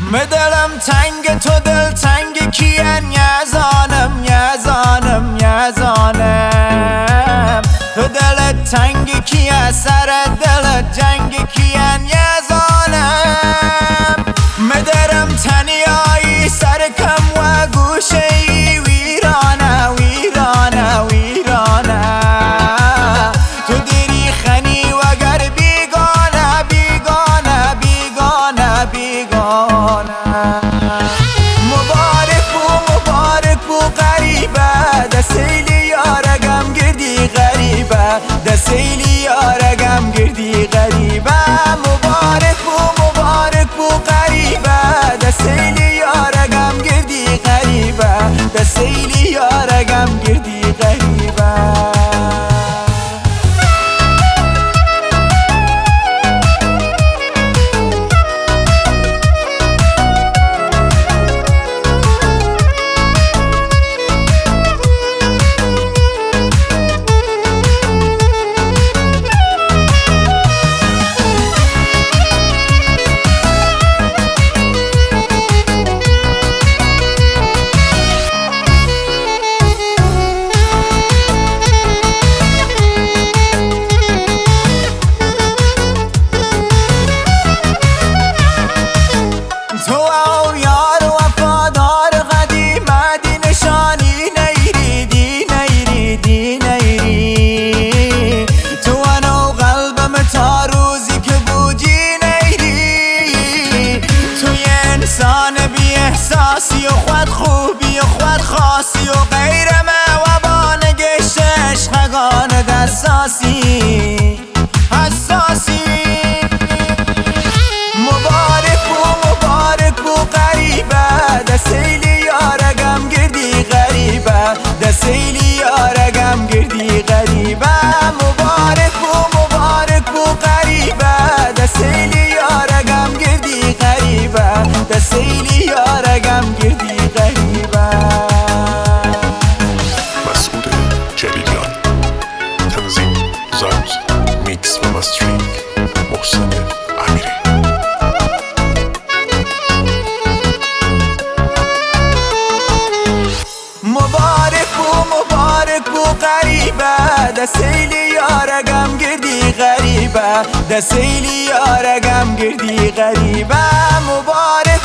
دلم تنگ تو دل تنگ کیان یزانم یزانم یزانم تو دلت تنگ کیه سر دلت جنگ کیان یزانم مدرم تنیایی سر کم و گوشه ای ویرانه ویرانه ویرانه تو دیری خنی وگر بیگانه بیگانه بیگانه بیگانه مبارک بو غریبه دسیلی یارگم گردی غریبه دسیلی یارگم گردی غریبه مبارک بو غریبه دسیلی یارگم گردی غریبه دسیلی یارگم گردی غریبه احساسی و خود خوبی و خود خاصی و غیر ما و بانگشت عشقگان دستاسی حساسی مبارک بو غریبه دسیلی یارگم گردی غریبه دسیلی یارگم گردی غریبه مبارک بو غریبه دسیلی یارگم گردی غریبه دسیلی یارگم گردی غریبه مسعود جلیلیان تنظیم ضبط میکس و مسترینگ محسن امیری مبارک بو غریبه دسیلی یارگم گردی غریبه دسیلی یارگم گردی غریبه مبارک